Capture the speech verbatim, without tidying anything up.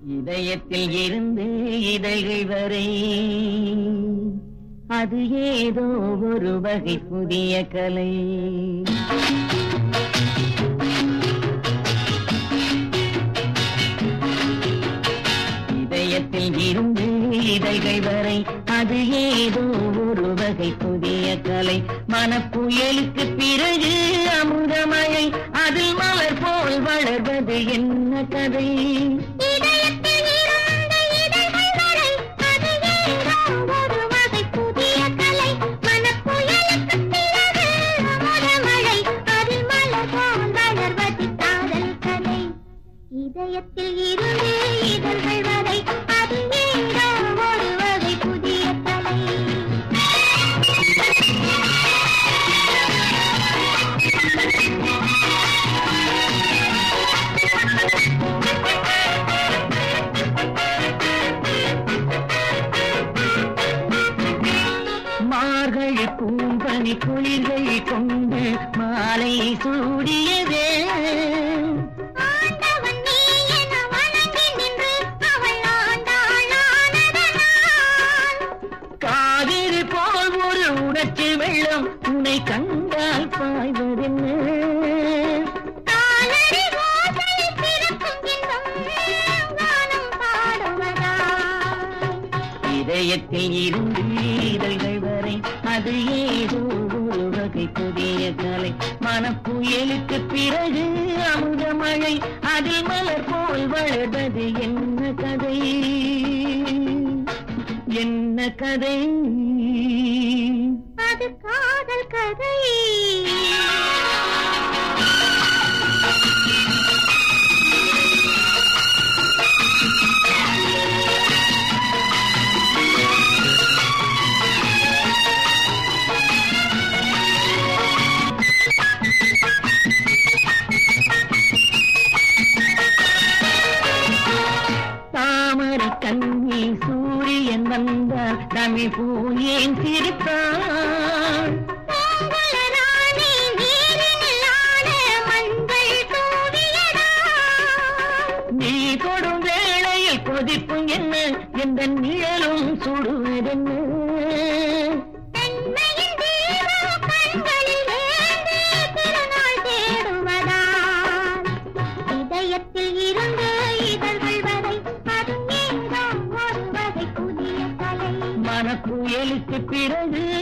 இதயத்தில் இருந்து இதழ்கள் வரை அது ஏதோ ஒரு வகை புதிய கலை. இதயத்தில் இருந்து இதழ்கள் வரை அது ஏதோ ஒரு வகை புதிய கலை. மனப்புயலுக்கு பிறகு அமுதமழை அதில் மலர் போல் வளர்வது என்ன கதை? இதயத்தில் இருந்து இதழ்கள் வரை அது ஏதோ ஒரு வகை புதிய கலை. மார்கழி பூம்பனி குளிர்கள் கொண்டு மாலை சூடியதே வெள்ளம் உன்னை கண்டால் பாய்வதென்ன? இதயத்தில் இருந்து இதழ்கள் வரை அது ஏதோ ஒரு வகை புதிய கலை. மனப்புயலுக்கு பிறகு அமுதமழை அதில் மலர் போல் வளர்வது என்ன கதை? என்ன கதை? அது காதல் கதை. தாமரை கண்ணி சூரியன் வந்தால் தமிழ் பூ ஏன் சிரித்தாள்? நீ தொடும் வேளையில் கொதிப்பும் என்ன எந்த நிழலும் சுடுவதென்ன? இதயத்தில் இருந்து இதழ்கள் வரை அது ஏதோ ஒரு வகை புதிய கலை. மனப்புயலுக்கு பிறகு